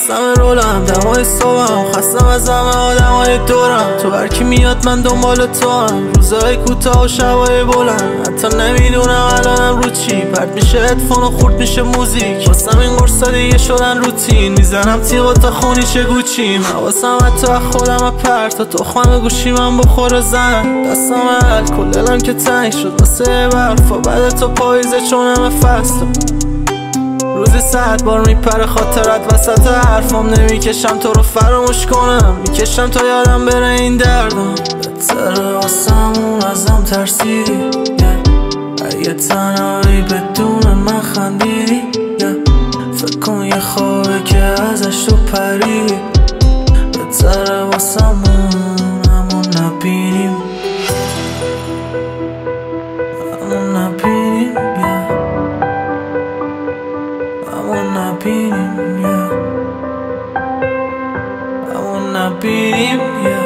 خستم رولم دمای صبحم، خستم از همه آدمای دورم. تو هرکی میاد من دنبال تو هم، روزای کوتاه و شبای بلند. حتی نمیدونم الانم رو چی پرد میشه هدفون و خورد میشه موزیک. واسم این قرصا دیگه شدن روتین، میزنم تیغ تا خونیشه گوچیم. حواسم حتی خودم پرت تا تخمم گوشی من بخوره زن. دستم الکل دلم که تنگ شد واسه برفا، بعد تو پاییزه چون همه فصل. روزی 100 بار میپره خاطرت وسط حرفم، نمیکشم تو رو فراموش کنم، میکشم تا یادم بره این دردم. بهتره واسمون ازم ترسیدی اگه تنهایی بدون من خندیدی. فکر کن یه خوابه که ازش تو پریدی. بهتره واسمون همون نبینیم، همون نبینیم، همون نبینیم، همون نبینیم.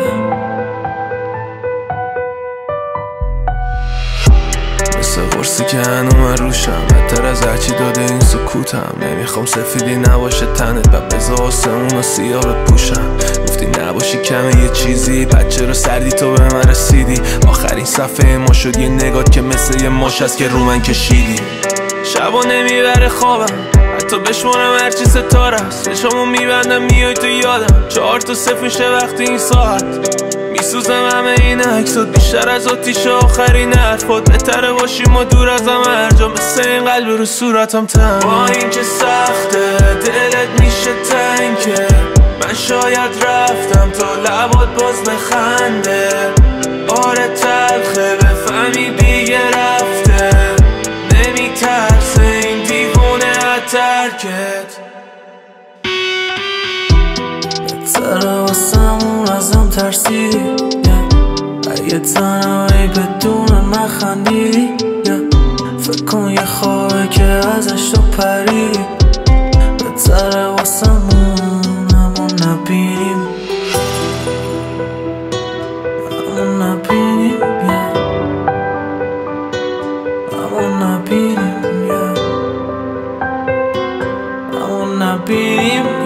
مثل قرصی که هنو من روشم، بدتر از هرچی داده این سکوتم. نمیخوام سفیدی نباشه تنت و بذار آسمون و سیاه بپوشم. گفتی نباشی کمه یه چیزی، بچه رو سردی تو به من رسیدی. آخرین صفحه ما شد یه نگات که مثل یه ماش هست که رو من کشیدی. شبا نمیبره خوابم حتی بشمارم هرچی ستاره است. چشامو میبندم میای تو یادم، 4 تا 0 میشه وقتی این ساعت. میسوزم همه این عکسات بیشتر از آتیش آخرین حرفات. بهتره باشیم ما دور از هم هر جا، مثل این قلب رو صورتم تن. با این که سخته دلت میشه تنگه، من شاید رفتم تا لبات باز بخنده. آره تلخه بفهمی دیگه رفته، نمیترسه این دیوونه از ترکت. بهتره واسمون ازم ترسیدی اگه تنهایی بدون من خندیدی. فکر کن یه خوابه که ازش تو پریدی. بهتره واسمون همون نبینیم، همون نبینیم، همون نبینیم، همون نبینیم.